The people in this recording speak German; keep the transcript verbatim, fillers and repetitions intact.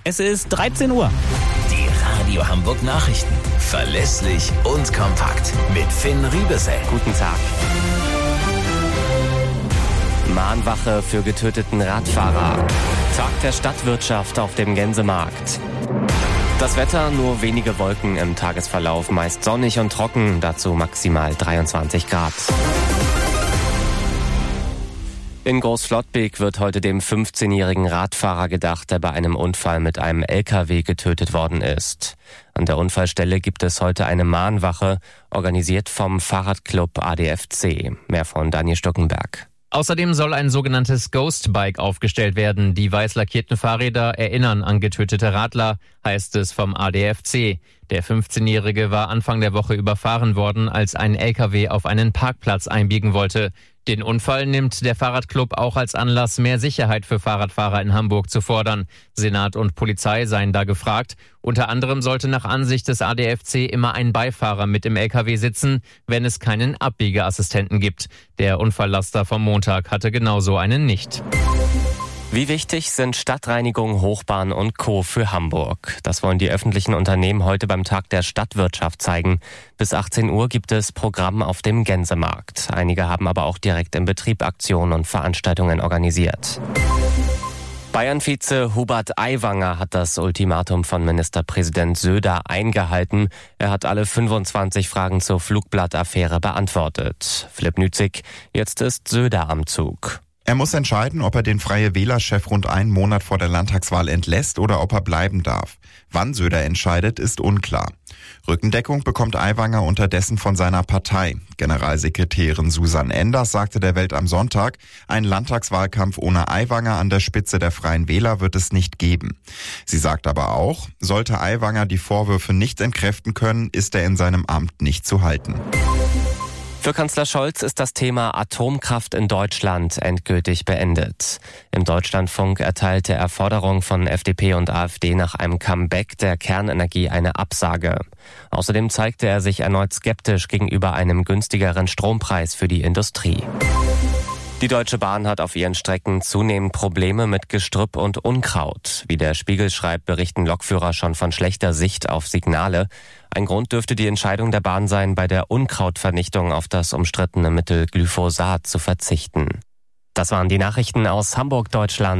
Es ist dreizehn Uhr. Die Radio Hamburg Nachrichten. Verlässlich und kompakt. Mit Finn Riebesell. Guten Tag. Mahnwache für getöteten Radfahrer. Tag der Stadtwirtschaft auf dem Gänsemarkt. Das Wetter, nur wenige Wolken im Tagesverlauf, meist sonnig und trocken, dazu maximal dreiundzwanzig Grad. In Großflottbek wird heute dem fünfzehnjährigen Radfahrer gedacht, der bei einem Unfall mit einem L K W getötet worden ist. An der Unfallstelle gibt es heute eine Mahnwache, organisiert vom Fahrradclub A D F C. Mehr von Daniel Stockenberg. Außerdem soll ein sogenanntes Ghost-Bike aufgestellt werden. Die weiß lackierten Fahrräder erinnern an getötete Radler, heißt es vom A D F C. Der fünfzehnjährige war Anfang der Woche überfahren worden, als ein L K W auf einen Parkplatz einbiegen wollte. Den Unfall nimmt der Fahrradclub auch als Anlass, mehr Sicherheit für Fahrradfahrer in Hamburg zu fordern. Senat und Polizei seien da gefragt. Unter anderem sollte nach Ansicht des A D F C immer ein Beifahrer mit im L K W sitzen, wenn es keinen Abbiegeassistenten gibt. Der Unfalllaster vom Montag hatte genauso einen nicht. Wie wichtig sind Stadtreinigung, Hochbahn und Co. für Hamburg? Das wollen die öffentlichen Unternehmen heute beim Tag der Stadtwirtschaft zeigen. Bis achtzehn Uhr gibt es Programm auf dem Gänsemarkt. Einige haben aber auch direkt im Betrieb Aktionen und Veranstaltungen organisiert. Bayern-Vize Hubert Aiwanger hat das Ultimatum von Ministerpräsident Söder eingehalten. Er hat alle fünfundzwanzig Fragen zur Flugblattaffäre beantwortet. Philipp Nützig, jetzt ist Söder am Zug. Er muss entscheiden, ob er den Freie Wähler-Chef rund einen Monat vor der Landtagswahl entlässt oder ob er bleiben darf. Wann Söder entscheidet, ist unklar. Rückendeckung bekommt Aiwanger unterdessen von seiner Partei. Generalsekretärin Susanne Enders sagte der Welt am Sonntag, einen Landtagswahlkampf ohne Aiwanger an der Spitze der Freien Wähler wird es nicht geben. Sie sagt aber auch, sollte Aiwanger die Vorwürfe nicht entkräften können, ist er in seinem Amt nicht zu halten. Für Kanzler Scholz ist das Thema Atomkraft in Deutschland endgültig beendet. Im Deutschlandfunk erteilte er Forderung von F D P und A f D nach einem Comeback der Kernenergie eine Absage. Außerdem zeigte er sich erneut skeptisch gegenüber einem günstigeren Strompreis für die Industrie. Die Deutsche Bahn hat auf ihren Strecken zunehmend Probleme mit Gestrüpp und Unkraut. Wie der Spiegel schreibt, berichten Lokführer schon von schlechter Sicht auf Signale. Ein Grund dürfte die Entscheidung der Bahn sein, bei der Unkrautvernichtung auf das umstrittene Mittel Glyphosat zu verzichten. Das waren die Nachrichten aus Hamburg, Deutschland.